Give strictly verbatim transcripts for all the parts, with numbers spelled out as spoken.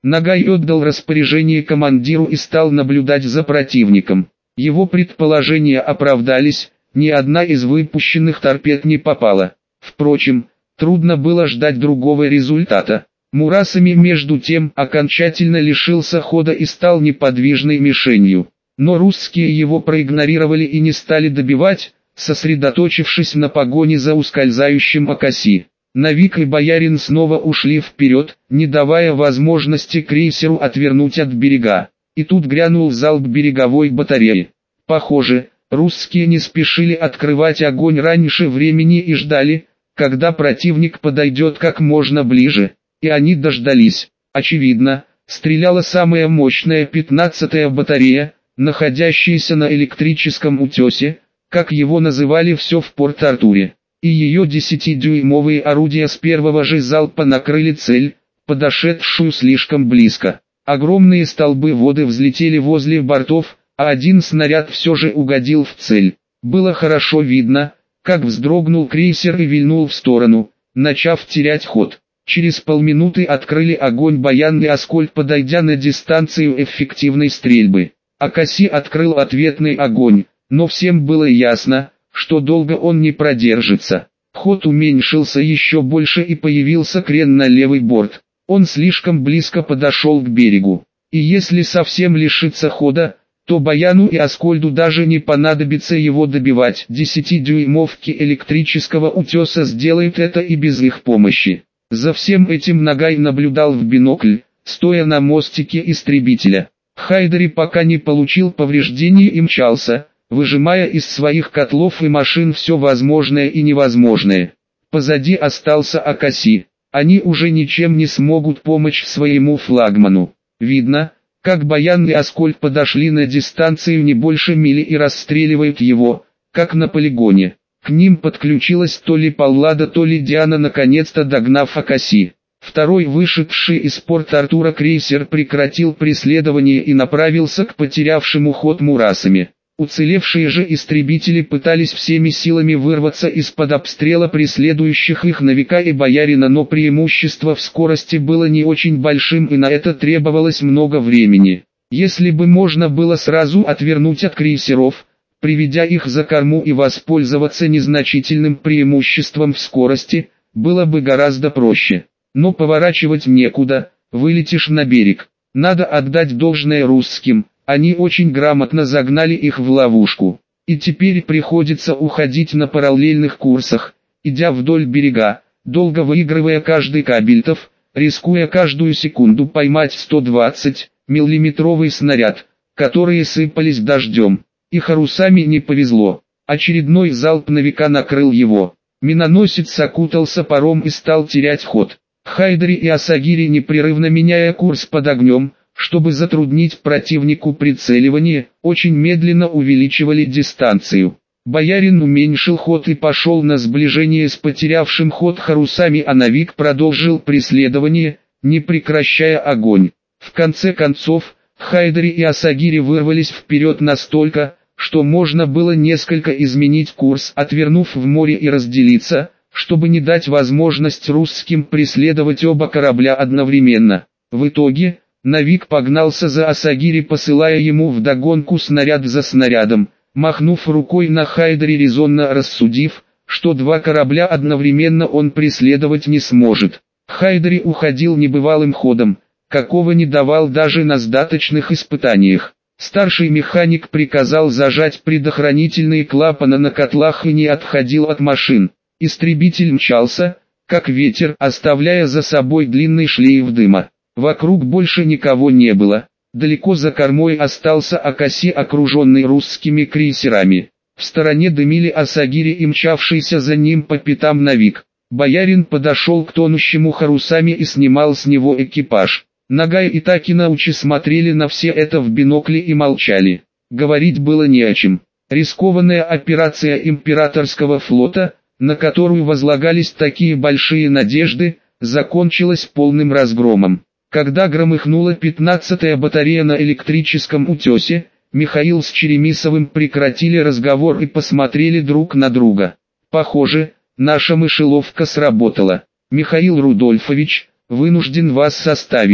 Нагай отдал распоряжение командиру и стал наблюдать за противником. Его предположения оправдались, ни одна из выпущенных торпед не попала. Впрочем, трудно было ждать другого результата. Мурасами между тем окончательно лишился хода и стал неподвижной мишенью. Но русские его проигнорировали и не стали добивать, сосредоточившись на погоне за ускользающим Акаси. Навик и Боярин снова ушли вперед, не давая возможности крейсеру отвернуть от берега. И тут грянул залп береговой батареи. Похоже, русские не спешили открывать огонь раньше времени и ждали, когда противник подойдет как можно ближе. И они дождались. Очевидно, стреляла самая мощная пятнадцатая батарея, находящаяся на электрическом утесе, как его называли все в Порт-Артуре. И ее десятидюймовые орудия с первого же залпа накрыли цель, подошедшую слишком близко. Огромные столбы воды взлетели возле бортов, а один снаряд все же угодил в цель. Было хорошо видно, как вздрогнул крейсер и вильнул в сторону, начав терять ход. Через полминуты открыли огонь Баян и Аскольд, подойдя на дистанцию эффективной стрельбы. Акаси открыл ответный огонь, но всем было ясно, что долго он не продержится. Ход уменьшился еще больше и появился крен на левый борт. Он слишком близко подошел к берегу. И если совсем лишится хода, то Баяну и Аскольду даже не понадобится его добивать. Десятидюймовки электрического утеса сделают это и без их помощи. За всем этим Нагай наблюдал в бинокль, стоя на мостике истребителя. Хайдари пока не получил повреждений и мчался, выжимая из своих котлов и машин все возможное и невозможное. Позади остался Акаси. Они уже ничем не смогут помочь своему флагману. Видно, как Баян и Аскольд подошли на дистанцию не больше мили и расстреливают его, как на полигоне. К ним подключилась то ли Паллада, то ли Диана, наконец-то догнав Акаси. Второй вышедший из Порт-Артура крейсер прекратил преследование и направился к потерявшему ход Мурасами. Уцелевшие же истребители пытались всеми силами вырваться из-под обстрела преследующих их Навика и Боярина, но преимущество в скорости было не очень большим и на это требовалось много времени. Если бы можно было сразу отвернуть от крейсеров, приведя их за корму и воспользоваться незначительным преимуществом в скорости, было бы гораздо проще. Но поворачивать некуда, вылетишь на берег. Надо отдать должное русским, они очень грамотно загнали их в ловушку. И теперь приходится уходить на параллельных курсах, идя вдоль берега, долго выигрывая каждый кабельтов, рискуя каждую секунду поймать сто двадцать миллиметровый снаряд, которые сыпались дождем. И Харусами не повезло. Очередной залп Навика накрыл его. Миноносец окутался паром и стал терять ход. Хайдари и Асагири, непрерывно меняя курс под огнем, чтобы затруднить противнику прицеливание, очень медленно увеличивали дистанцию. Боярин уменьшил ход и пошел на сближение с потерявшим ход Харусами, а Навик продолжил преследование, не прекращая огонь. В конце концов, Хайдари и Асагири вырвались вперед настолько, что можно было несколько изменить курс, отвернув в море и разделиться, чтобы не дать возможность русским преследовать оба корабля одновременно. В итоге, Навик погнался за Асагири, посылая ему вдогонку снаряд за снарядом, махнув рукой на Хайдари, резонно рассудив, что два корабля одновременно он преследовать не сможет. Хайдари уходил небывалым ходом, какого не давал даже на сдаточных испытаниях. Старший механик приказал зажать предохранительные клапаны на котлах и не отходил от машин. Истребитель мчался, как ветер, оставляя за собой длинный шлейф дыма. Вокруг больше никого не было. Далеко за кормой остался Акаси, окруженный русскими крейсерами. В стороне дымили Асагири и мчавшийся за ним по пятам Навик. Боярин подошел к тонущему Харусами и снимал с него экипаж. Нагай и Такинаучи смотрели на все это в бинокле и молчали. Говорить было не о чем. Рискованная операция императорского флота, на которую возлагались такие большие надежды, закончилась полным разгромом. Когда громыхнула пятнадцатая батарея на электрическом утесе, Михаил с Черемисовым прекратили разговор и посмотрели друг на друга. «Похоже, наша мышеловка сработала. Михаил Рудольфович, вынужден вас составить.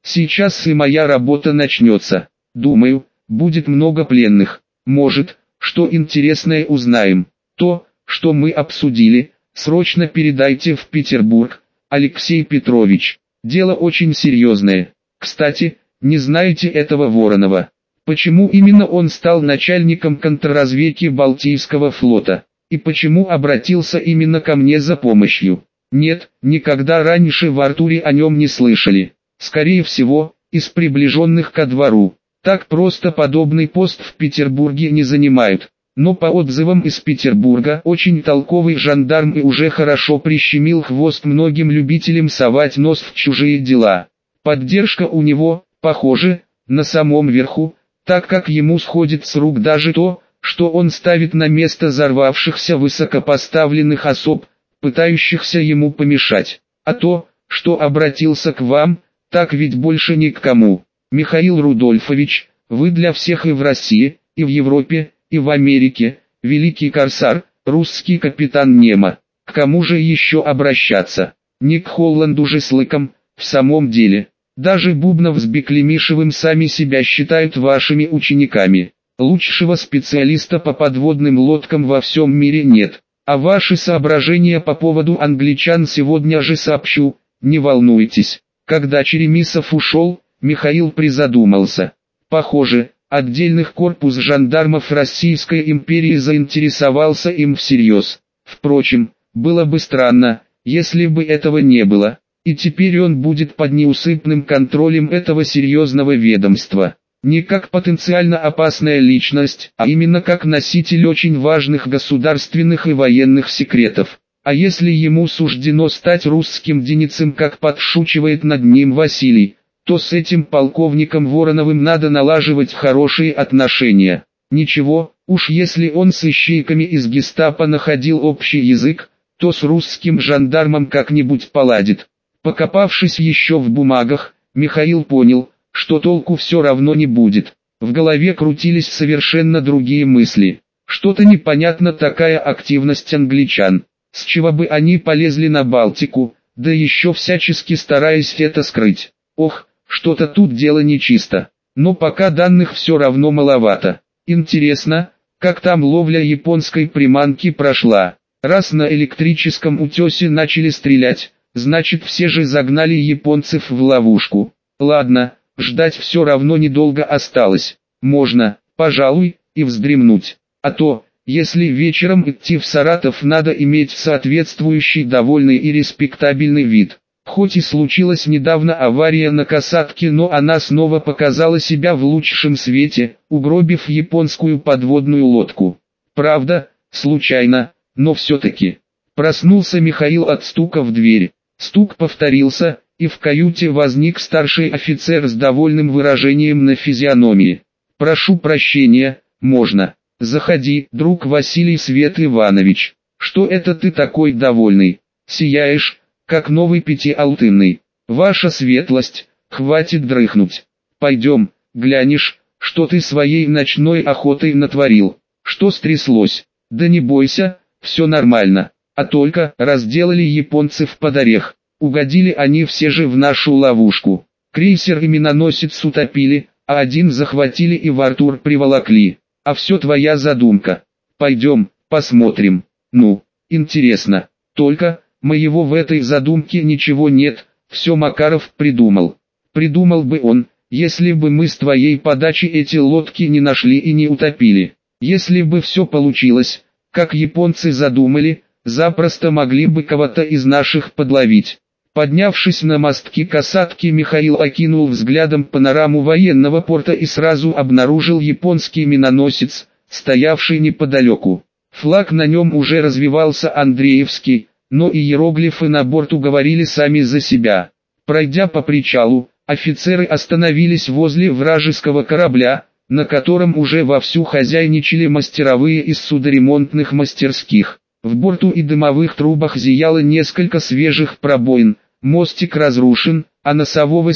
Сейчас и моя работа начнется. Думаю, будет много пленных. Может, что интересное узнаем. То, что мы обсудили, срочно передайте в Петербург, Алексей Петрович. Дело очень серьезное. Кстати, не знаете этого Воронова? Почему именно он стал начальником контрразведки Балтийского флота? И почему обратился именно ко мне за помощью? Нет, никогда раньше в Артуре о нем не слышали. Скорее всего, из приближенных ко двору. Так просто подобный пост в Петербурге не занимают. Но по отзывам из Петербурга, очень толковый жандарм и уже хорошо прищемил хвост многим любителям совать нос в чужие дела. Поддержка у него, похоже, на самом верху, так как ему сходит с рук даже то, что он ставит на место взорвавшихся высокопоставленных особ, пытающихся ему помешать. А то, что обратился к вам, так ведь больше ни к кому. Михаил Рудольфович, вы для всех и в России, и в Европе, и в Америке, великий корсар, русский капитан Немо. К кому же еще обращаться? Не к Холланду же с Лыком, в самом деле. Даже Бубнов с Беклемишевым сами себя считают вашими учениками. Лучшего специалиста по подводным лодкам во всем мире нет. А ваши соображения по поводу англичан сегодня же сообщу, не волнуйтесь. Когда Черемисов ушел, Михаил призадумался. Похоже, отдельных корпус жандармов Российской империи заинтересовался им всерьез. Впрочем, было бы странно, если бы этого не было. И теперь он будет под неусыпным контролем этого серьезного ведомства. Не как потенциально опасная личность, а именно как носитель очень важных государственных и военных секретов. А если ему суждено стать русским деницем, как подшучивает над ним Василий, то с этим полковником Вороновым надо налаживать хорошие отношения. Ничего, уж если он с ищейками из гестапо находил общий язык, то с русским жандармом как-нибудь поладит. Покопавшись еще в бумагах, Михаил понял, что толку все равно не будет. В голове крутились совершенно другие мысли. Что-то непонятно такая активность англичан. С чего бы они полезли на Балтику, да еще всячески стараясь это скрыть. Ох, что-то тут дело нечисто. Но пока данных все равно маловато. Интересно, как там ловля японской приманки прошла. Раз на электрическом утесе начали стрелять, значит все же загнали японцев в ловушку. Ладно, ждать все равно недолго осталось. Можно, пожалуй, и вздремнуть. А то, если вечером идти в Саратов, надо иметь соответствующий довольный и респектабельный вид. Хоть и случилась недавно авария на касатке, но она снова показала себя в лучшем свете, угробив японскую подводную лодку. Правда, случайно, но все-таки. Проснулся Михаил от стука в дверь. Стук повторился, и в каюте возник старший офицер с довольным выражением на физиономии. «Прошу прощения, можно?» «Заходи, друг Василий Свет Иванович. Что это ты такой довольный? Сияешь, как новый пятиалтынный. Ваша светлость, хватит дрыхнуть. Пойдем, глянешь, что ты своей ночной охотой натворил. Что стряслось? Да не бойся, все нормально. А только разделали японцев под орех. Угодили они все же в нашу ловушку. Крейсер и миноносец утопили, а один захватили и в Артур приволокли. А все твоя задумка. Пойдем, посмотрим. Ну, интересно. Только, моего в этой задумке ничего нет, все Макаров придумал. Придумал бы он, если бы мы с твоей подачи эти лодки не нашли и не утопили. Если бы все получилось, как японцы задумали, запросто могли бы кого-то из наших подловить. Поднявшись на мостки касатки, Михаил окинул взглядом панораму военного порта и сразу обнаружил японский миноносец, стоявший неподалеку. Флаг на нем уже развивался Андреевский, но и иероглифы на борту говорили сами за себя. Пройдя по причалу, офицеры остановились возле вражеского корабля, на котором уже вовсю хозяйничали мастеровые из судоремонтных мастерских. В борту и дымовых трубах зияло несколько свежих пробоин, мостик разрушен, а носового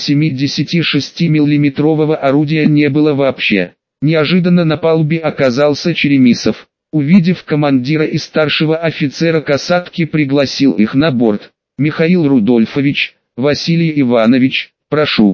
семидесятишестимиллиметрового орудия не было вообще. Неожиданно на палубе оказался Черемисов. Увидев командира и старшего офицера касатки, пригласил их на борт. «Михаил Рудольфович, Василий Иванович, прошу».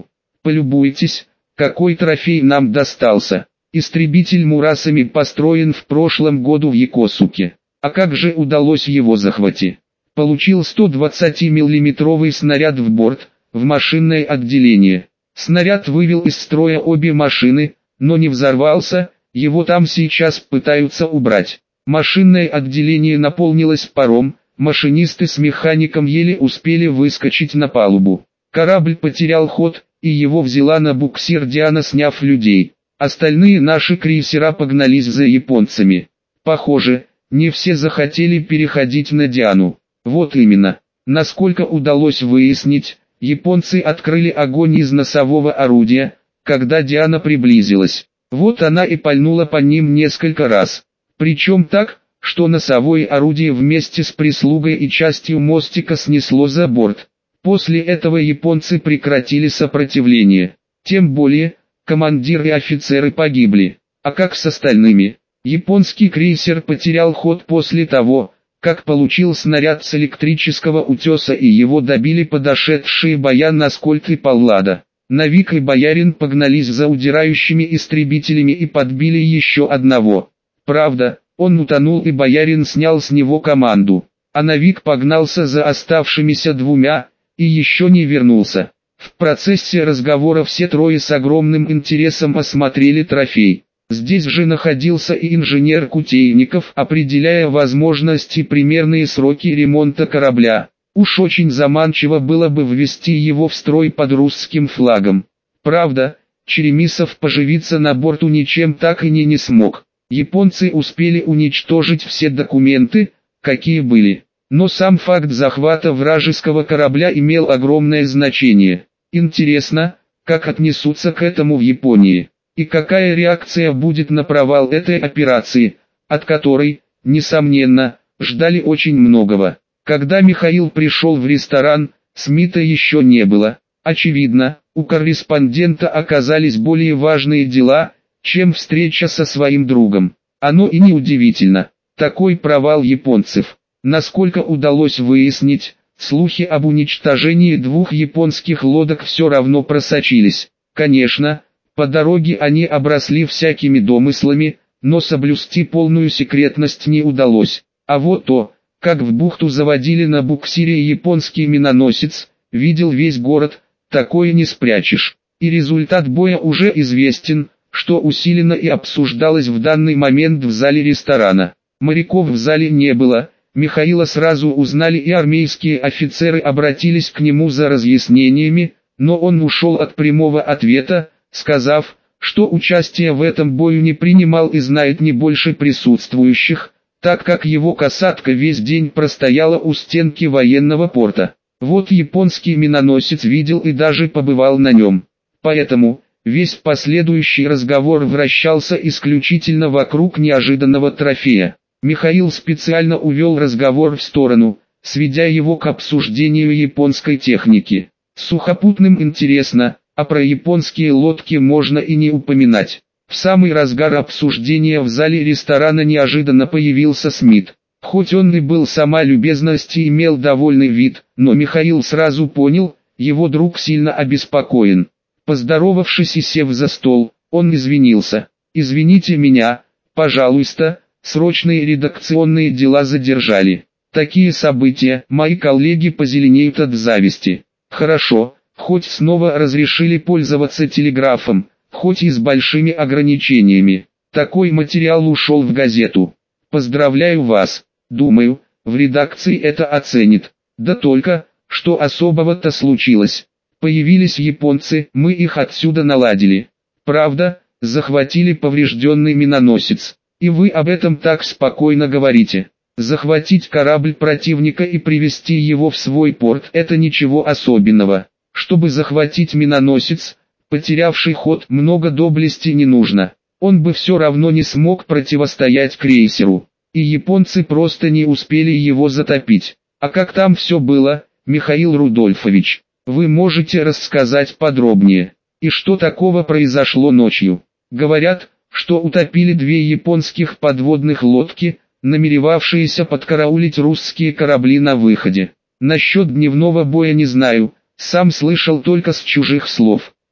Полюбуйтесь, какой трофей нам достался. Истребитель Мурасами построен в прошлом году в Якосуке. А как же удалось его захватить? Получил сто двадцатимиллиметровый снаряд в борт, в машинное отделение. Снаряд вывел из строя обе машины, но не взорвался, его там сейчас пытаются убрать. Машинное отделение наполнилось паром, машинисты с механиком еле успели выскочить на палубу. Корабль потерял ход, и его взяла на буксир Диана, сняв людей. Остальные наши крейсера погнались за японцами. Похоже, не все захотели переходить на Диану. Вот именно. Насколько удалось выяснить, японцы открыли огонь из носового орудия, когда Диана приблизилась. Вот она и пальнула по ним несколько раз. Причем так, что носовое орудие вместе с прислугой и частью мостика снесло за борт. После этого японцы прекратили сопротивление. Тем более, командир и офицеры погибли. А как с остальными? Японский крейсер потерял ход после того, как получил снаряд с электрического утеса, и его добили подошедшие Баян, Аскольд и Паллада. Навик и Боярин погнались за удирающими истребителями и подбили еще одного. Правда, он утонул, и Боярин снял с него команду. А Навик погнался за оставшимися двумя, и еще не вернулся. В процессе разговора все трое с огромным интересом осмотрели трофей. Здесь же находился и инженер Кутейников, определяя возможности и примерные сроки ремонта корабля. Уж очень заманчиво было бы ввести его в строй под русским флагом. Правда, Черемисов поживиться на борту ничем так и не, не смог. Японцы успели уничтожить все документы, какие были. Но сам факт захвата вражеского корабля имел огромное значение. Интересно, как отнесутся к этому в Японии. И какая реакция будет на провал этой операции, от которой, несомненно, ждали очень многого. Когда Михаил пришел в ресторан, Смита еще не было. Очевидно, у корреспондента оказались более важные дела, чем встреча со своим другом. Оно и не удивительно. Такой провал японцев. Насколько удалось выяснить, слухи об уничтожении двух японских лодок все равно просочились. Конечно, по дороге они обросли всякими домыслами, но соблюсти полную секретность не удалось. А вот то, как в бухту заводили на буксире японский миноносец, видел весь город, такое не спрячешь. И результат боя уже известен, что усиленно и обсуждалось в данный момент в зале ресторана. Моряков в зале не было, Михаила сразу узнали, и армейские офицеры обратились к нему за разъяснениями, но он ушел от прямого ответа, сказав, что участие в этом бою не принимал и знает не больше присутствующих, так как его касатка весь день простояла у стенки военного порта. Вот японский миноносец видел и даже побывал на нем. Поэтому весь последующий разговор вращался исключительно вокруг неожиданного трофея. Михаил специально увел разговор в сторону, сведя его к обсуждению японской техники. Сухопутным интересно, а про японские лодки можно и не упоминать. В самый разгар обсуждения в зале ресторана неожиданно появился Смит. Хоть он и был сама любезность и имел довольный вид, но Михаил сразу понял, его друг сильно обеспокоен. Поздоровавшись и сев за стол, он извинился. «Извините меня, пожалуйста, срочные редакционные дела задержали. Такие события, мои коллеги позеленеют от зависти». «Хорошо, хоть снова разрешили пользоваться телеграфом, хоть и с большими ограничениями. Такой материал ушел в газету. Поздравляю вас, думаю, в редакции это оценит. Да только, что особого-то случилось? Появились японцы, мы их отсюда наладили. Правда, захватили поврежденный миноносец. И вы об этом так спокойно говорите. Захватить корабль противника и привести его в свой порт – это ничего особенного. Чтобы захватить миноносец, потерявший ход, много доблести не нужно. Он бы все равно не смог противостоять крейсеру. И японцы просто не успели его затопить. А как там все было, Михаил Рудольфович? Вы можете рассказать подробнее? И что такого произошло ночью? Говорят, что утопили две японских подводных лодки, намеревавшиеся подкараулить русские корабли на выходе. Насчет дневного боя не знаю, сам слышал только с чужих слов.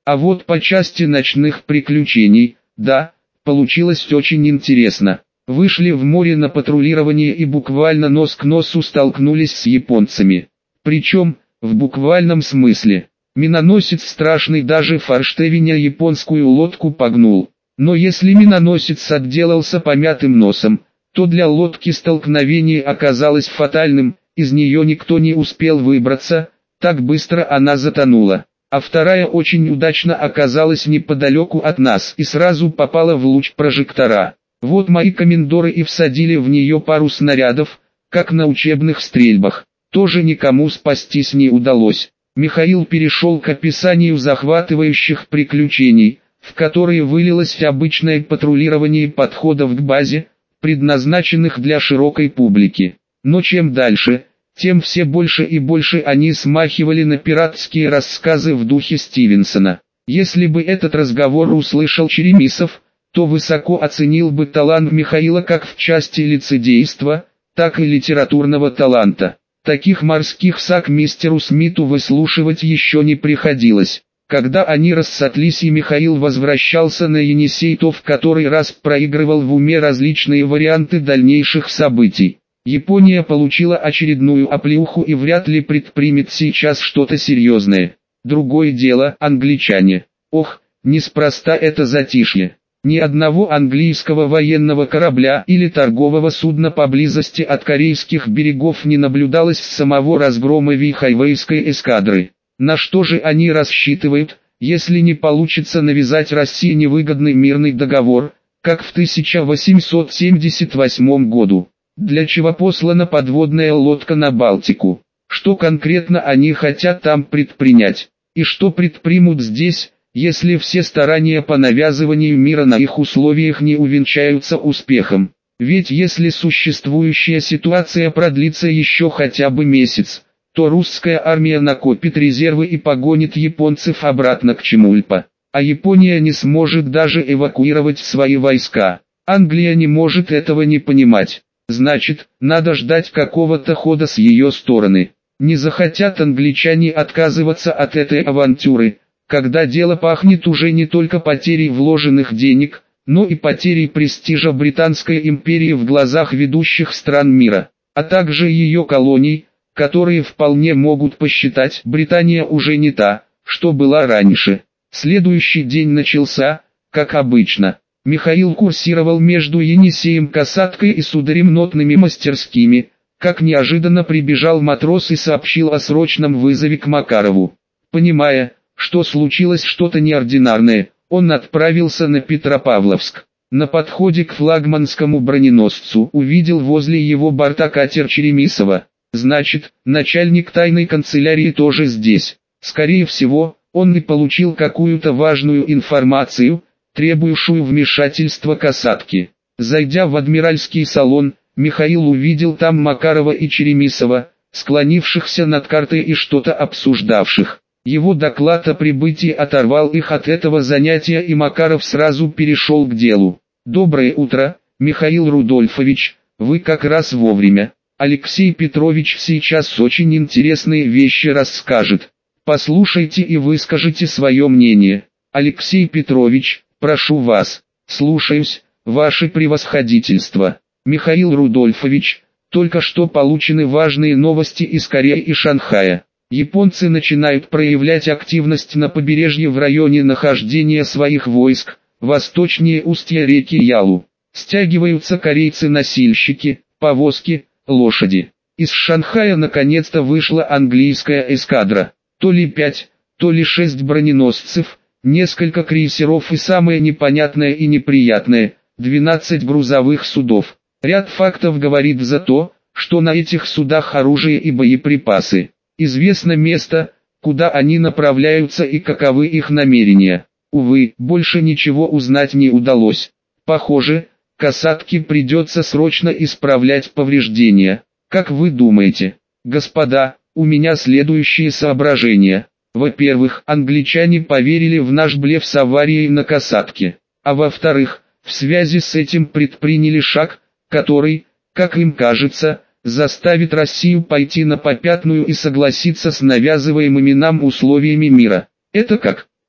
А вот по части ночных приключений, да, получилось очень интересно. Вышли в море на патрулирование и буквально нос к носу столкнулись с японцами. Причем, в буквальном смысле. Миноносец страшный даже форштевеня японскую лодку погнул. Но если миноносец отделался помятым носом, то для лодки столкновение оказалось фатальным, из нее никто не успел выбраться, так быстро она затонула. А вторая очень удачно оказалась неподалеку от нас и сразу попала в луч прожектора. Вот мои комендоры и всадили в нее пару снарядов, как на учебных стрельбах. Тоже никому спастись не удалось. Михаил перешел к описанию захватывающих приключений, в которые вылилось обычное патрулирование подходов к базе, предназначенных для широкой публики. Но чем дальше, тем все больше и больше они смахивали на пиратские рассказы в духе Стивенсона. Если бы этот разговор услышал Черемисов, то высоко оценил бы талант Михаила как в части лицедейства, так и литературного таланта. Таких морских саг мистеру Смиту выслушивать еще не приходилось. Когда они рассотлись и Михаил возвращался на Енисей, то в который раз проигрывал в уме различные варианты дальнейших событий. Япония получила очередную оплеуху и вряд ли предпримет сейчас что-то серьезное. Другое дело англичане. Ох, неспроста это затишье. Ни одного английского военного корабля или торгового судна поблизости от корейских берегов не наблюдалось с самого разгрома Вихайвейской эскадры. На что же они рассчитывают, если не получится навязать России невыгодный мирный договор, как в тысяча восемьсот семьдесят восьмом году? Для чего послана подводная лодка на Балтику? Что конкретно они хотят там предпринять? И что предпримут здесь, если все старания по навязыванию мира на их условиях не увенчаются успехом? Ведь если существующая ситуация продлится еще хотя бы месяц, то русская армия накопит резервы и погонит японцев обратно к Чемульпа. А Япония не сможет даже эвакуировать свои войска. Англия не может этого не понимать. Значит, надо ждать какого-то хода с ее стороны. Не захотят англичане отказываться от этой авантюры, когда дело пахнет уже не только потерей вложенных денег, но и потерей престижа Британской империи в глазах ведущих стран мира, а также ее колоний, которые вполне могут посчитать, Британия уже не та, что была раньше. Следующий день начался, как обычно. Михаил курсировал между Енисеем Касаткой и судоремонтными мастерскими, как неожиданно прибежал матрос и сообщил о срочном вызове к Макарову. Понимая, что случилось что-то неординарное, он отправился на Петропавловск. На подходе к флагманскому броненосцу увидел возле его борта катер Черемисова. Значит, начальник тайной канцелярии тоже здесь. Скорее всего, он и получил какую-то важную информацию, требующую вмешательства Касатки. Зайдя в адмиральский салон, Михаил увидел там Макарова и Черемисова, склонившихся над картой и что-то обсуждавших. Его доклад о прибытии оторвал их от этого занятия, и Макаров сразу перешел к делу. «Доброе утро, Михаил Рудольфович, вы как раз вовремя. Алексей Петрович сейчас очень интересные вещи расскажет. Послушайте и выскажите свое мнение. Алексей Петрович, прошу вас». «Слушаюсь, ваше превосходительство». «Михаил Рудольфович, только что получены важные новости из Кореи и Шанхая. Японцы начинают проявлять активность на побережье в районе нахождения своих войск, восточнее устья реки Ялу. Стягиваются корейцы-носильщики, повозки, лошади. Из Шанхая наконец-то вышла английская эскадра. То ли пять, то ли шесть броненосцев, несколько крейсеров и самое непонятное и неприятное, двенадцать грузовых судов. Ряд фактов говорит за то, что на этих судах оружие и боеприпасы. Известно место, куда они направляются и каковы их намерения. Увы, больше ничего узнать не удалось. Похоже, Касатке придется срочно исправлять повреждения. Как вы думаете, господа, у меня следующие соображения. Во-первых, англичане поверили в наш блеф с аварией на Касатке. А во-вторых, в связи с этим предприняли шаг, который, как им кажется, заставит Россию пойти на попятную и согласиться с навязываемыми нам условиями мира. Это как?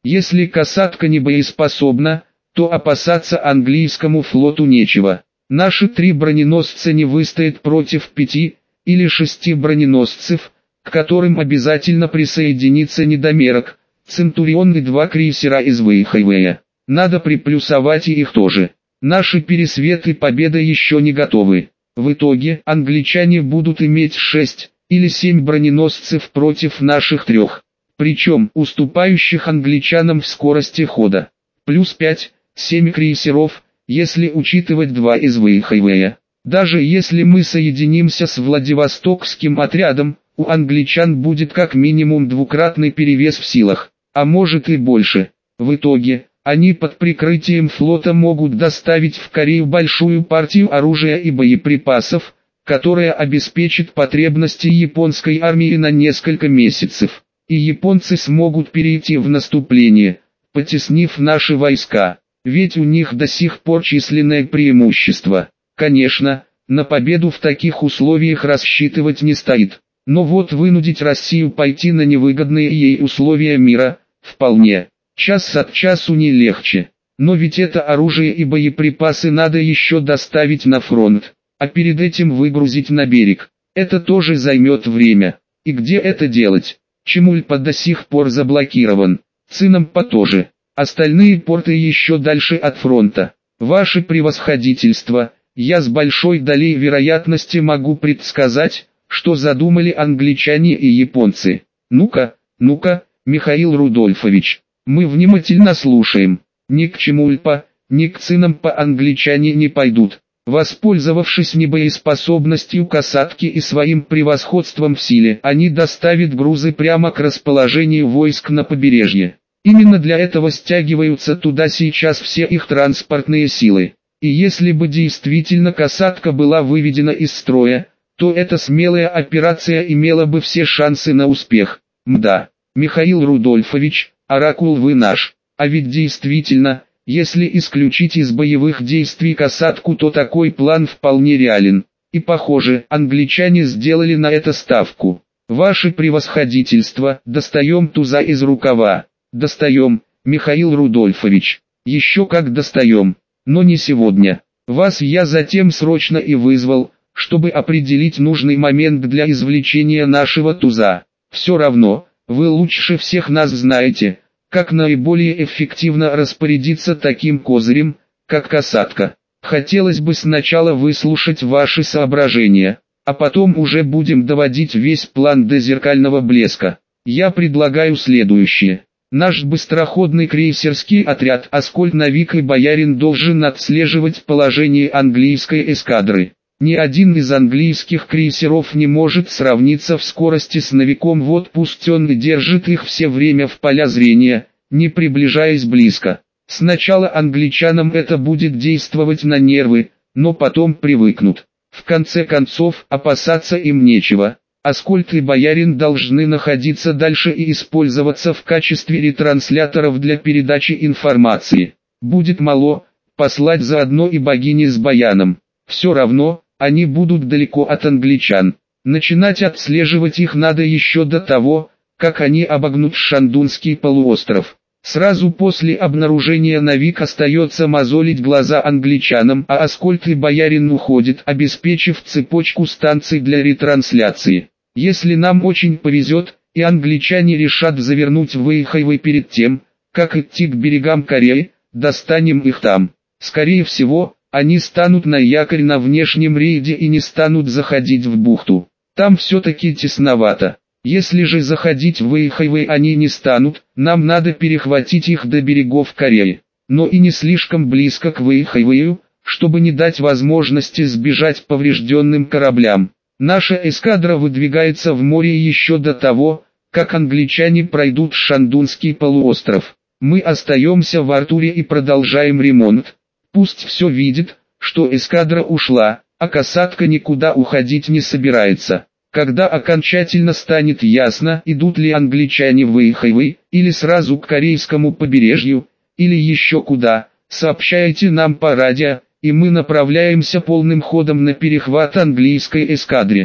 Если касатка не боеспособна, то опасаться английскому флоту нечего. Наши три броненосца не выстоят против пяти или шести броненосцев, к которым обязательно присоединится недомерок, Центурион и два крейсера из Вэйхайвэя. Надо приплюсовать и их тоже. Наши Пересвет и Победа еще не готовы. В итоге англичане будут иметь шесть или семь броненосцев против наших трех, причем уступающих англичанам в скорости хода. Плюс пять-семь крейсеров, если учитывать два из Вэйхайвэя. Даже если мы соединимся с Владивостокским отрядом, у англичан будет как минимум двукратный перевес в силах, а может и больше. В итоге, они под прикрытием флота могут доставить в Корею большую партию оружия и боеприпасов, которая обеспечит потребности японской армии на несколько месяцев. И японцы смогут перейти в наступление, потеснив наши войска, ведь у них до сих пор численное преимущество. Конечно, на победу в таких условиях рассчитывать не стоит, но вот вынудить Россию пойти на невыгодные ей условия мира, вполне. Час от часу не легче, но ведь это оружие и боеприпасы надо еще доставить на фронт, а перед этим выгрузить на берег. Это тоже займет время. И где это делать? Чемульпа до сих пор заблокирован, Цинампа тоже. Остальные порты еще дальше от фронта. Ваше превосходительство, я с большой долей вероятности могу предсказать, что задумали англичане и японцы. Ну-ка, ну-ка, Михаил Рудольфович, мы внимательно слушаем. Ни к Чемульпа, ни к Цинампа англичане не пойдут. Воспользовавшись небоеспособностью касатки и своим превосходством в силе, они доставят грузы прямо к расположению войск на побережье. Именно для этого стягиваются туда сейчас все их транспортные силы. И если бы действительно касатка была выведена из строя, то эта смелая операция имела бы все шансы на успех. Мда, Михаил Рудольфович, оракул вы наш. А ведь действительно, если исключить из боевых действий касатку, то такой план вполне реален. И похоже, англичане сделали на это ставку. Ваше превосходительство, достаем туза из рукава. Достаем, Михаил Рудольфович. Еще как достаем. Но не сегодня. Вас я затем срочно и вызвал, чтобы определить нужный момент для извлечения нашего туза. Все равно, вы лучше всех нас знаете, как наиболее эффективно распорядиться таким козырем, как касатка. Хотелось бы сначала выслушать ваши соображения, а потом уже будем доводить весь план до зеркального блеска. Я предлагаю следующее. Наш быстроходный крейсерский отряд «Аскольд», «Навик» и «Боярин» должен отслеживать положение английской эскадры. Ни один из английских крейсеров не может сравниться в скорости с «Навиком», вот пусть он и держит их все время в поля зрения, не приближаясь близко. Сначала англичанам это будет действовать на нервы, но потом привыкнут. В конце концов, опасаться им нечего. «Аскольд» и «Боярин» должны находиться дальше и использоваться в качестве ретрансляторов для передачи информации. Будет мало, послать заодно и богини с баяном. Все равно, они будут далеко от англичан. Начинать отслеживать их надо еще до того, как они обогнут Шандунский полуостров. Сразу после обнаружения «Навик» остается мозолить глаза англичанам, а «Аскольд» и «Боярин» уходят, обеспечив цепочку станций для ретрансляции. Если нам очень повезет, и англичане решат завернуть в Вэйхайвэй перед тем, как идти к берегам Кореи, достанем их там. Скорее всего, они станут на якорь на внешнем рейде и не станут заходить в бухту. Там все-таки тесновато. Если же заходить в Вэйхайвэй они не станут, нам надо перехватить их до берегов Кореи. Но и не слишком близко к Вэйхайвэю, чтобы не дать возможности сбежать поврежденным кораблям. Наша эскадра выдвигается в море еще до того, как англичане пройдут Шандунский полуостров. Мы остаемся в Артуре и продолжаем ремонт. Пусть все видит, что эскадра ушла, а касатка никуда уходить не собирается. Когда окончательно станет ясно, идут ли англичане в Вэйхайвэй, или сразу к корейскому побережью, или еще куда, сообщайте нам по радио, и мы направляемся полным ходом на перехват английской эскадре.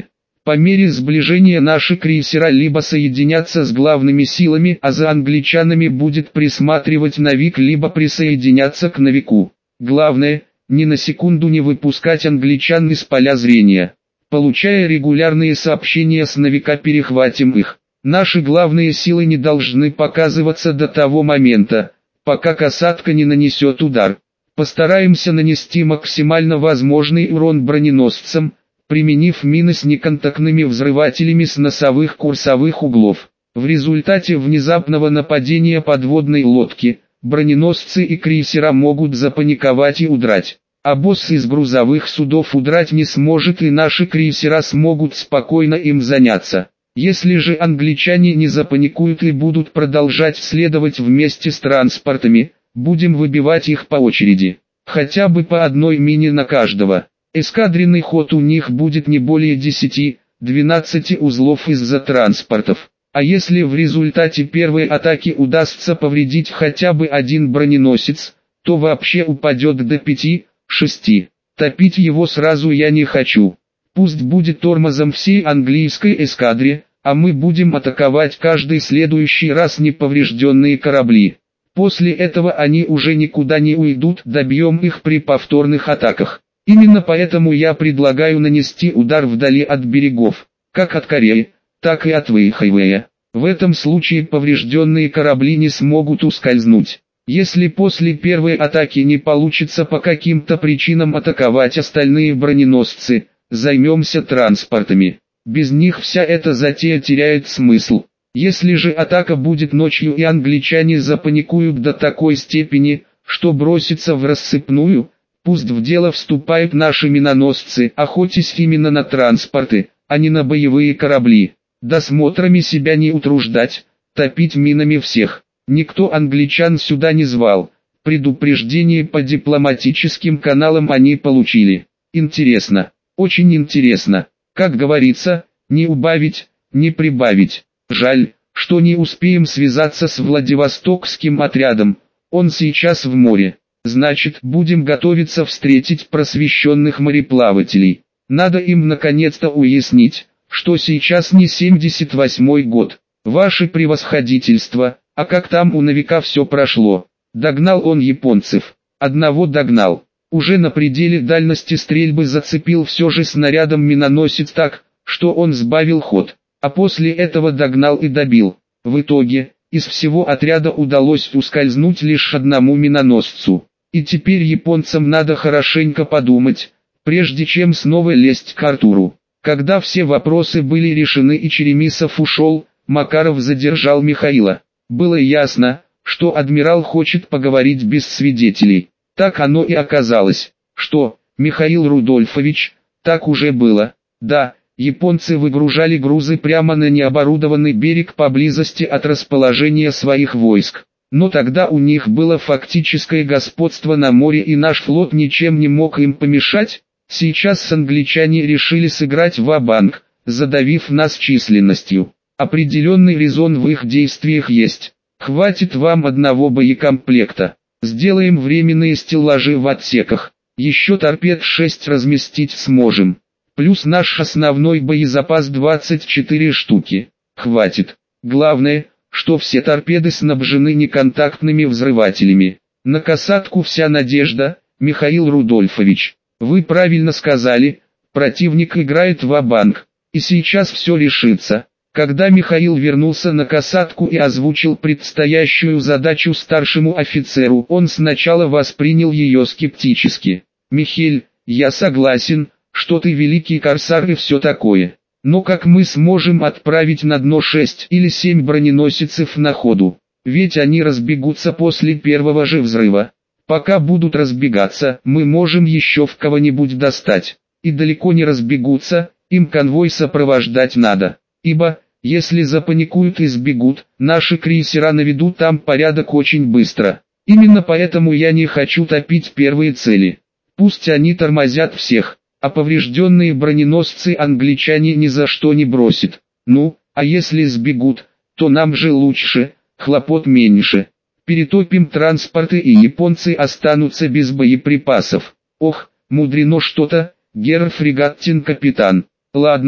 По мере сближения наши крейсера либо соединятся с главными силами, а за англичанами будет присматривать Навик, либо присоединяться к Навику. Главное, ни на секунду не выпускать англичан из поля зрения. Получая регулярные сообщения с Навика, перехватим их. Наши главные силы не должны показываться до того момента, пока касатка не нанесет удар. Постараемся нанести максимально возможный урон броненосцам, применив мины с неконтактными взрывателями с носовых курсовых углов. В результате внезапного нападения подводной лодки, броненосцы и крейсера могут запаниковать и удрать. А босс из грузовых судов удрать не сможет, и наши крейсера смогут спокойно им заняться. Если же англичане не запаникуют и будут продолжать следовать вместе с транспортами, будем выбивать их по очереди. Хотя бы по одной мине на каждого. Эскадренный ход у них будет не более десяти-двенадцати узлов из-за транспортов. А если в результате первой атаки удастся повредить хотя бы один броненосец, то вообще упадет до пяти-шести. Топить его сразу я не хочу. Пусть будет тормозом всей английской эскадре, а мы будем атаковать каждый следующий раз неповрежденные корабли. После этого они уже никуда не уйдут, добьем их при повторных атаках. Именно поэтому я предлагаю нанести удар вдали от берегов, как от Кореи, так и от Вэйхайвэя. В этом случае поврежденные корабли не смогут ускользнуть. Если после первой атаки не получится по каким-то причинам атаковать остальные броненосцы, займемся транспортами. Без них вся эта затея теряет смысл. Если же атака будет ночью и англичане запаникуют до такой степени, что бросятся в рассыпную, пусть в дело вступают наши миноносцы, охотясь именно на транспорты, а не на боевые корабли. Досмотрами себя не утруждать, топить минами всех. Никто англичан сюда не звал. Предупреждение по дипломатическим каналам они получили. Интересно, очень интересно. Как говорится, не убавить, не прибавить. Жаль, что не успеем связаться с Владивостокским отрядом. Он сейчас в море. Значит, будем готовиться встретить просвещенных мореплавателей. Надо им наконец-то уяснить, что сейчас не семьдесят восьмой год. Ваше превосходительство, а как там у Навика все прошло? Догнал он японцев. Одного догнал. Уже на пределе дальности стрельбы зацепил все же снарядом миноносец так, что он сбавил ход. А после этого догнал и добил. В итоге, из всего отряда удалось ускользнуть лишь одному миноносцу. И теперь японцам надо хорошенько подумать, прежде чем снова лезть к Артуру. Когда все вопросы были решены и Черемисов ушел, Макаров задержал Михаила. Было ясно, что адмирал хочет поговорить без свидетелей. Так оно и оказалось. Что, Михаил Рудольфович, так уже было. Да, японцы выгружали грузы прямо на необорудованный берег поблизости от расположения своих войск. Но тогда у них было фактическое господство на море, и наш флот ничем не мог им помешать. Сейчас англичане решили сыграть ва-банк, задавив нас численностью. Определенный резон в их действиях есть. Хватит вам одного боекомплекта. Сделаем временные стеллажи в отсеках. Еще торпед шесть разместить сможем. Плюс наш основной боезапас двадцать четыре штуки. Хватит. Главное, что все торпеды снабжены неконтактными взрывателями. На касатку вся надежда, Михаил Рудольфович. Вы правильно сказали, противник играет ва-банк. И сейчас все решится. Когда Михаил вернулся на касатку и озвучил предстоящую задачу старшему офицеру, он сначала воспринял ее скептически. «Михель, я согласен, что ты великий корсар и все такое. Но как мы сможем отправить на дно шесть или семь броненосцев на ходу? Ведь они разбегутся после первого же взрыва. Пока будут разбегаться, мы можем еще в кого-нибудь достать. И далеко не разбегутся, им конвой сопровождать надо. Ибо, если запаникуют и сбегут, наши крейсера наведут там порядок очень быстро. Именно поэтому я не хочу топить первые цели. Пусть они тормозят всех, а поврежденные броненосцы англичане ни за что не бросят. Ну, а если сбегут, то нам же лучше, хлопот меньше. Перетопим транспорты, и японцы останутся без боеприпасов. Ох, мудрено что-то, герр фрегаттин капитан. Ладно,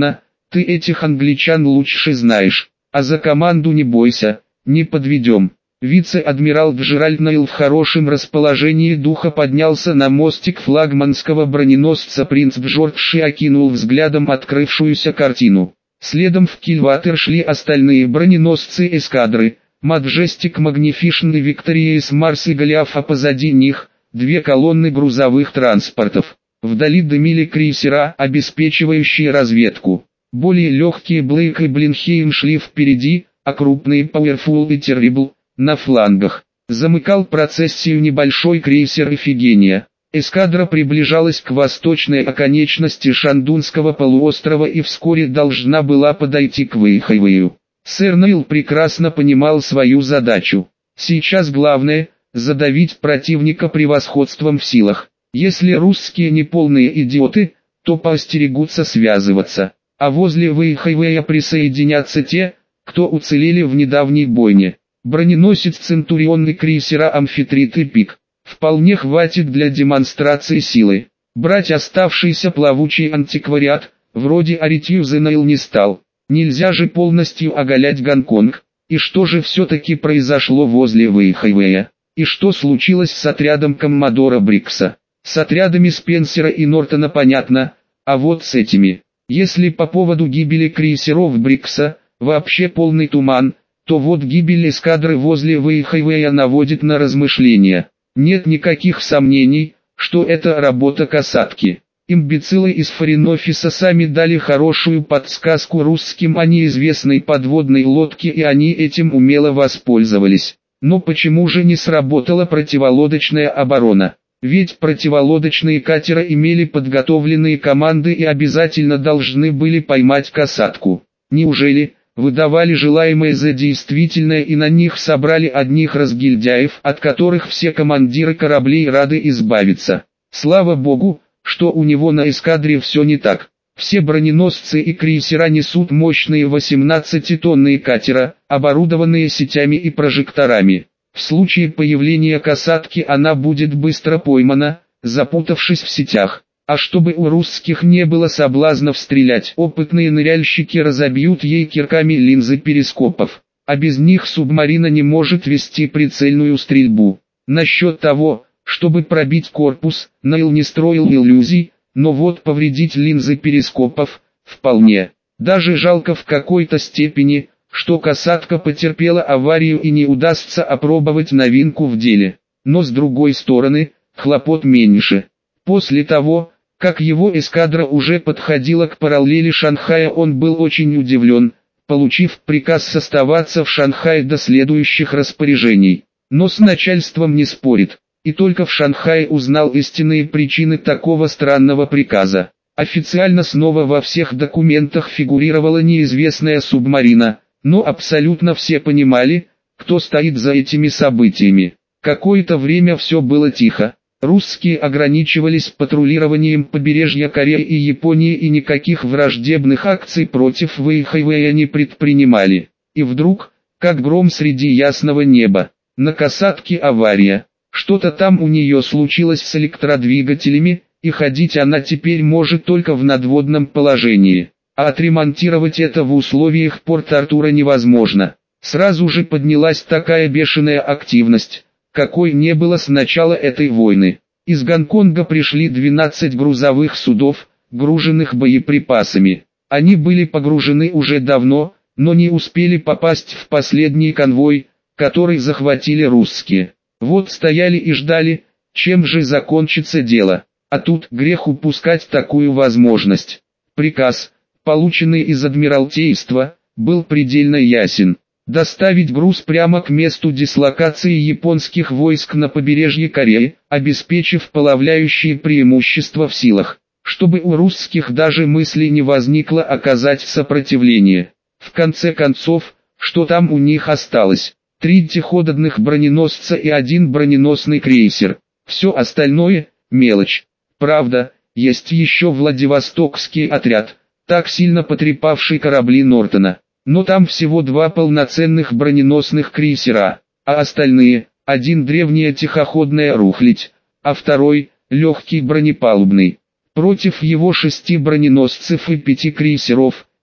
Ты этих англичан лучше знаешь, а за команду не бойся, не подведем. Вице-адмирал Джеральд Нейл в хорошем расположении духа поднялся на мостик флагманского броненосца «Принц Джордж» и окинул взглядом открывшуюся картину. Следом в кильватер шли остальные броненосцы эскадры, «Маджестик», «Магнифишн» и «Викториес», «Марс» и «Голиаф», а позади них – две колонны грузовых транспортов. Вдали дымили крейсера, обеспечивающие разведку. Более легкие «Блейк» и «Блинхейм» шли впереди, а крупные «Пауэрфул» и «Террибл» на флангах. Замыкал процессию небольшой крейсер «Эфигения». Эскадра приближалась к восточной оконечности Шандунского полуострова и вскоре должна была подойти к Вэйхайвэю. Сэр Нейл прекрасно понимал свою задачу. Сейчас главное – задавить противника превосходством в силах. Если русские не полные идиоты, то поостерегутся связываться. А возле Вэйхайвэя присоединятся те, кто уцелели в недавней бойне. Броненосец «Центурион» и крейсера «Амфитрит» и «Пик». Вполне хватит для демонстрации силы. Брать оставшийся плавучий антиквариат, вроде Аритьюза, Нейл не стал. Нельзя же полностью оголять Гонконг. И что же все-таки произошло возле Вэйхайвэя? И что случилось с отрядом коммодора Брикса? С отрядами Спенсера и Нортона понятно, а вот с этими. Если по поводу гибели крейсеров Брикса вообще полный туман, то вот гибель эскадры возле Вэйхайвэя наводит на размышления. Нет никаких сомнений, что это работа касатки. Имбецилы из Форин-офиса сами дали хорошую подсказку русским о неизвестной подводной лодке, и они этим умело воспользовались. Но почему же не сработала противолодочная оборона? Ведь противолодочные катера имели подготовленные команды и обязательно должны были поймать касатку. Неужели выдавали желаемое за действительное и на них собрали одних разгильдяев, от которых все командиры кораблей рады избавиться? Слава богу, что у него на эскадре все не так. Все броненосцы и крейсера несут мощные восемнадцатитонные катера, оборудованные сетями и прожекторами. В случае появления касатки она будет быстро поймана, запутавшись в сетях. А чтобы у русских не было соблазнов стрелять, опытные ныряльщики разобьют ей кирками линзы перископов. А без них субмарина не может вести прицельную стрельбу. Насчет того, чтобы пробить корпус, Нейл не строил иллюзий, но вот повредить линзы перископов – вполне. Даже жалко в какой-то степени, что касатка потерпела аварию и не удастся опробовать новинку в деле. Но с другой стороны, хлопот меньше. После того, как его эскадра уже подходила к параллели Шанхая, он был очень удивлен, получив приказ оставаться в Шанхае до следующих распоряжений. Но с начальством не спорит, и только в Шанхае узнал истинные причины такого странного приказа. Официально снова во всех документах фигурировала неизвестная субмарина, но абсолютно все понимали, кто стоит за этими событиями. Какое-то время все было тихо. Русские ограничивались патрулированием побережья Кореи и Японии и никаких враждебных акций против Вэйхайвэя не предпринимали. И вдруг, как гром среди ясного неба, на касатке авария. Что-то там у нее случилось с электродвигателями, и ходить она теперь может только в надводном положении. А отремонтировать это в условиях Порт-Артура невозможно. Сразу же поднялась такая бешеная активность, какой не было с начала этой войны. Из Гонконга пришли двенадцать грузовых судов, груженных боеприпасами. Они были погружены уже давно, но не успели попасть в последний конвой, который захватили русские. Вот стояли и ждали, чем же закончится дело. А тут грех упускать такую возможность. Приказ, полученный из Адмиралтейства, был предельно ясен. Доставить груз прямо к месту дислокации японских войск на побережье Кореи, обеспечив подавляющее преимущество в силах, чтобы у русских даже мысли не возникло оказать сопротивление. В конце концов, что там у них осталось? Три тяхододных броненосца и один броненосный крейсер. Все остальное – мелочь. Правда, есть еще Владивостокский отряд, так сильно потрепавший корабли Нортона. Но там всего два полноценных броненосных крейсера, а остальные – один древняя тихоходная рухлядь, а второй – легкий бронепалубный. Против его шести броненосцев и пяти крейсеров,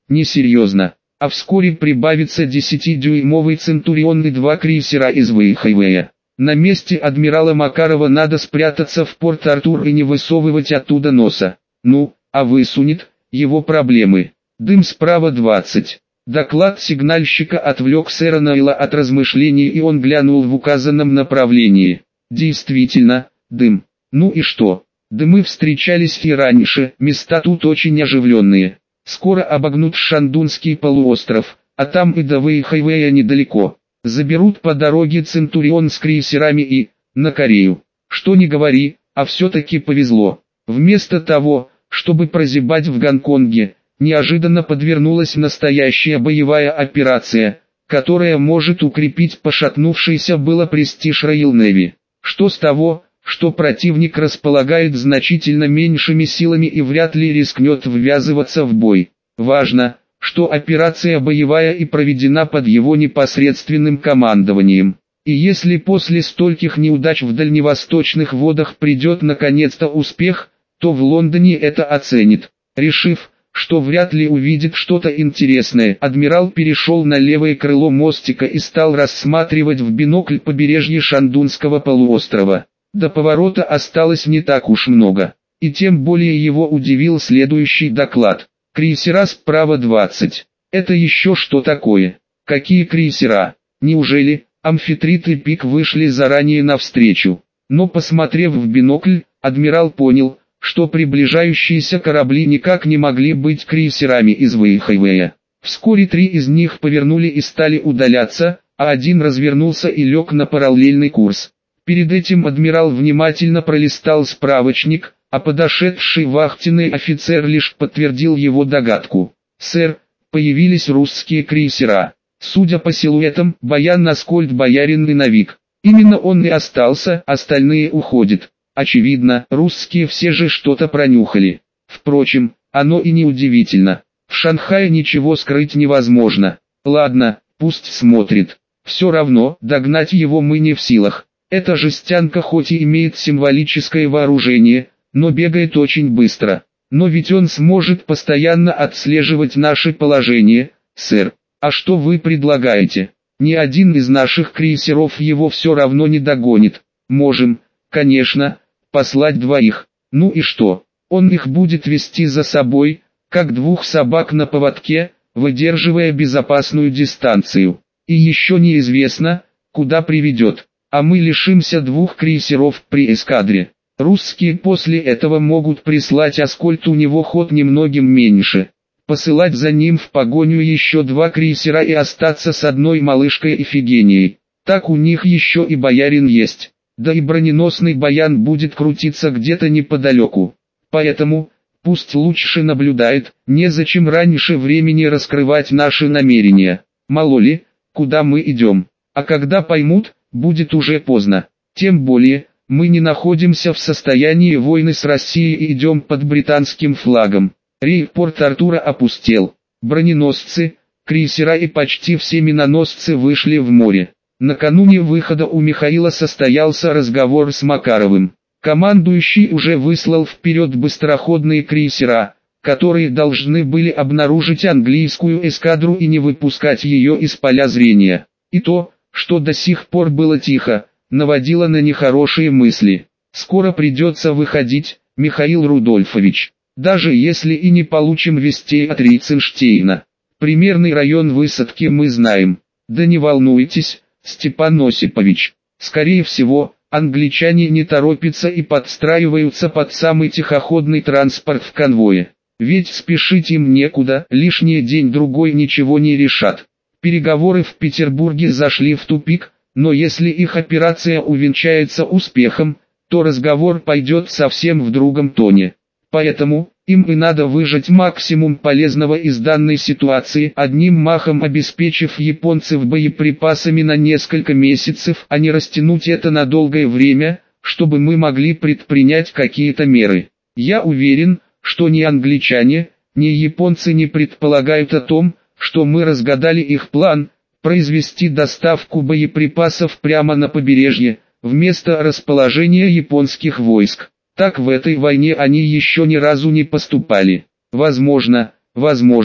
несерьезно. А вскоре прибавится десятидюймовый Центурион и два крейсера из Вейхайвея. На месте адмирала Макарова надо спрятаться в Порт-Артур и не высовывать оттуда носа. Ну, а высунет, его проблемы. Дым справа двадцать. Доклад сигнальщика отвлек сэра Найла от размышлений, и он глянул в указанном направлении. Действительно, дым. Ну и что? Дымы встречались и раньше, места тут очень оживленные. Скоро обогнут Шандунский полуостров, а там и до Вейхайвея недалеко. Заберут по дороге Центурион с крейсерами и, на Корею. Что ни говори, а все-таки повезло. Вместо того, чтобы прозябать в Гонконге, неожиданно подвернулась настоящая боевая операция, которая может укрепить пошатнувшийся было престиж Royal Navy. Что с того, что противник располагает значительно меньшими силами и вряд ли рискнет ввязываться в бой. Важно, что операция боевая и проведена под его непосредственным командованием. И если после стольких неудач в дальневосточных водах придет наконец-то успех, то в Лондоне это оценит. Решив, что вряд ли увидит что-то интересное, адмирал перешел на левое крыло мостика и стал рассматривать в бинокль побережье Шандунского полуострова. До поворота осталось не так уж много, и тем более его удивил следующий доклад. Крейсера справа двадцать. Это еще что такое? Какие крейсера? Неужели Амфитрит и Пик вышли заранее навстречу? Но посмотрев в бинокль, адмирал понял, что приближающиеся корабли никак не могли быть крейсерами из Вейхайвея. Вскоре три из них повернули и стали удаляться, а один развернулся и лег на параллельный курс. Перед этим адмирал внимательно пролистал справочник, а подошедший вахтенный офицер лишь подтвердил его догадку. «Сэр, появились русские крейсера. Судя по силуэтам, Баян Аскольд, Боярин и Навик. Именно он и остался, остальные уходят. Очевидно, русские все же что-то пронюхали. Впрочем, оно и не удивительно. В Шанхае ничего скрыть невозможно. Ладно, пусть смотрит. Все равно, догнать его мы не в силах. Эта жестянка хоть и имеет символическое вооружение, но бегает очень быстро. Но ведь он сможет постоянно отслеживать наше положение, сэр. А что вы предлагаете? Ни один из наших крейсеров его все равно не догонит. Можем, конечно, послать двоих. Ну и что? Он их будет вести за собой, как двух собак на поводке, выдерживая безопасную дистанцию. И еще неизвестно, куда приведет. А мы лишимся двух крейсеров при эскадре. Русские после этого могут прислать Аскольд, у него ход немногим меньше. Посылать за ним в погоню еще два крейсера и остаться с одной малышкой Ифигенией. Так у них еще и Боярин есть. Да и броненосный Баян будет крутиться где-то неподалеку. Поэтому, пусть лучше наблюдает, незачем раньше времени раскрывать наши намерения. Мало ли, куда мы идем. А когда поймут, будет уже поздно. Тем более, мы не находимся в состоянии войны с Россией и идем под британским флагом. Рейд Порт-Артура опустел. Броненосцы, крейсера и почти все миноносцы вышли в море. Накануне выхода у Михаила состоялся разговор с Макаровым. Командующий уже выслал вперед быстроходные крейсера, которые должны были обнаружить английскую эскадру и не выпускать ее из поля зрения. И то, что до сих пор было тихо, наводило на нехорошие мысли. Скоро придется выходить, Михаил Рудольфович. Даже если и не получим вестей от Ритценштейна. Примерный район высадки мы знаем. Да не волнуйтесь, Степан Осипович. Скорее всего, англичане не торопятся и подстраиваются под самый тихоходный транспорт в конвое. Ведь спешить им некуда, лишний день-другой ничего не решат. Переговоры в Петербурге зашли в тупик, но если их операция увенчается успехом, то разговор пойдет совсем в другом тоне. Поэтому, им и надо выжать максимум полезного из данной ситуации, одним махом обеспечив японцев боеприпасами на несколько месяцев, а не растянуть это на долгое время, чтобы мы могли предпринять какие-то меры. Я уверен, что ни англичане, ни японцы не предполагают о том, что мы разгадали их план, произвести доставку боеприпасов прямо на побережье, вместо расположения японских войск. Так в этой войне они еще ни разу не поступали. Возможно, возможно.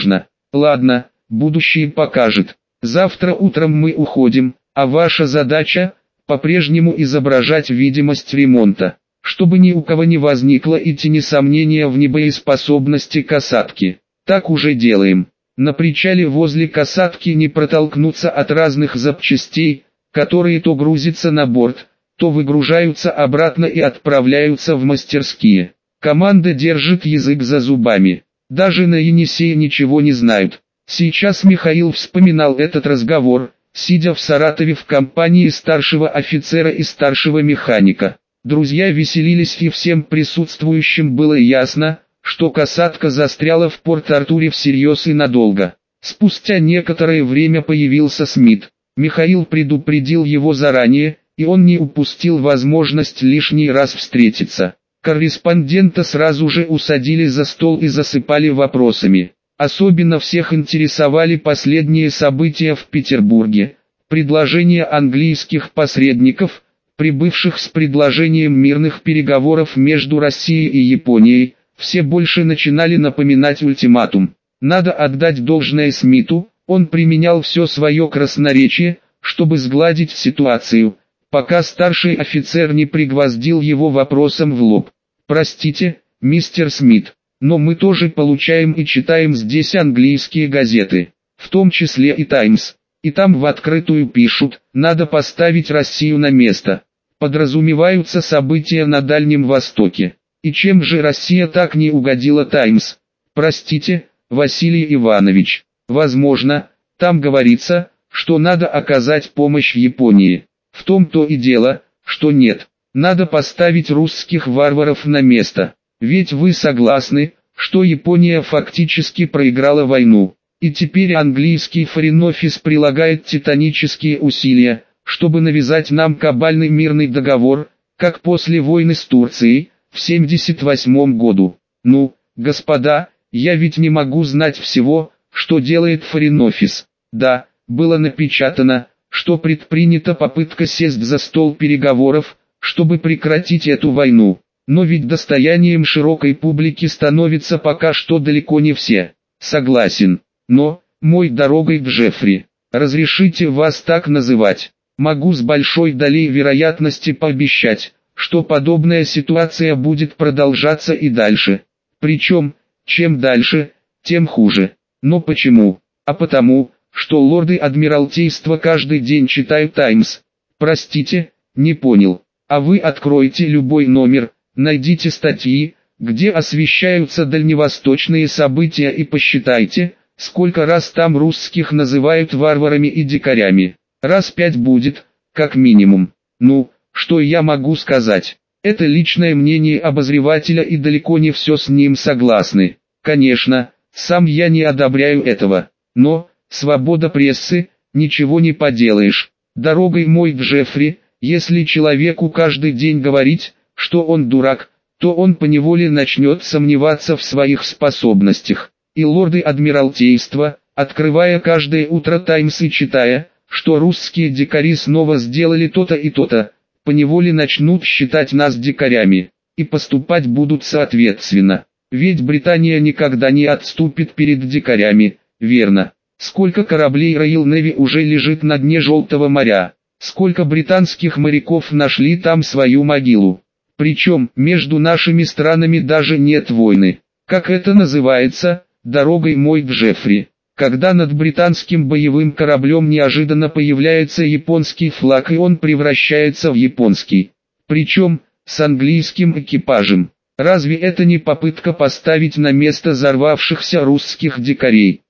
Ладно, будущее покажет. Завтра утром мы уходим, а ваша задача – по-прежнему изображать видимость ремонта, чтобы ни у кого не возникло и тени сомнения в небоеспособности касатки. Так уже делаем. На причале возле касатки не протолкнуться от разных запчастей, которые то грузятся на борт, то выгружаются обратно и отправляются в мастерские. Команда держит язык за зубами. Даже на Енисее ничего не знают. Сейчас Михаил вспоминал этот разговор, сидя в Саратове в компании старшего офицера и старшего механика. Друзья веселились, и всем присутствующим было ясно, что касатка застряла в Порт-Артуре всерьез и надолго. Спустя некоторое время появился Смит. Михаил предупредил его заранее, и он не упустил возможность лишний раз встретиться. Корреспондента сразу же усадили за стол и засыпали вопросами. Особенно всех интересовали последние события в Петербурге, предложения английских посредников, прибывших с предложением мирных переговоров между Россией и Японией. Все больше начинали напоминать ультиматум. Надо отдать должное Смиту, он применял все свое красноречие, чтобы сгладить ситуацию, пока старший офицер не пригвоздил его вопросом в лоб. «Простите, мистер Смит, но мы тоже получаем и читаем здесь английские газеты, в том числе и «Таймс», и там в открытую пишут, надо поставить Россию на место. Подразумеваются события на Дальнем Востоке. И чем же Россия так не угодила «Таймс»? Простите, Василий Иванович, возможно, там говорится, что надо оказать помощь Японии. В том-то и дело, что нет. Надо поставить русских варваров на место. Ведь вы согласны, что Япония фактически проиграла войну. И теперь английский Foreign Office прилагает титанические усилия, чтобы навязать нам кабальный мирный договор, как после войны с Турцией, в семьдесят восьмом году. Ну, господа, я ведь не могу знать всего, что делает Foreign Office. Да, было напечатано, что предпринята попытка сесть за стол переговоров, чтобы прекратить эту войну. Но ведь достоянием широкой публики становятся пока что далеко не все. Согласен. Но, мой дорогой Джеффри, разрешите вас так называть. Могу с большой долей вероятности пообещать, что подобная ситуация будет продолжаться и дальше. Причем, чем дальше, тем хуже. Но почему? А потому, что лорды Адмиралтейства каждый день читают «Таймс». Простите, не понял. А вы откройте любой номер, найдите статьи, где освещаются дальневосточные события, и посчитайте, сколько раз там русских называют варварами и дикарями. Раз пять будет, как минимум. Ну, что я могу сказать? Это личное мнение обозревателя, и далеко не все с ним согласны. Конечно, сам я не одобряю этого. Но, свобода прессы, ничего не поделаешь. Дорогой мой Джеффри, если человеку каждый день говорить, что он дурак, то он поневоле начнет сомневаться в своих способностях. И лорды Адмиралтейства, открывая каждое утро «Таймс» и читая, что русские дикари снова сделали то-то и то-то, поневоле начнут считать нас дикарями, и поступать будут соответственно. Ведь Британия никогда не отступит перед дикарями, верно? Сколько кораблей Royal Navy уже лежит на дне Желтого моря? Сколько британских моряков нашли там свою могилу? Причем, между нашими странами даже нет войны. Как это называется, дорогой мой Джеффри? Когда над британским боевым кораблем неожиданно появляется японский флаг, и он превращается в японский. Причем, с английским экипажем. Разве это не попытка поставить на место взорвавшихся русских дикарей?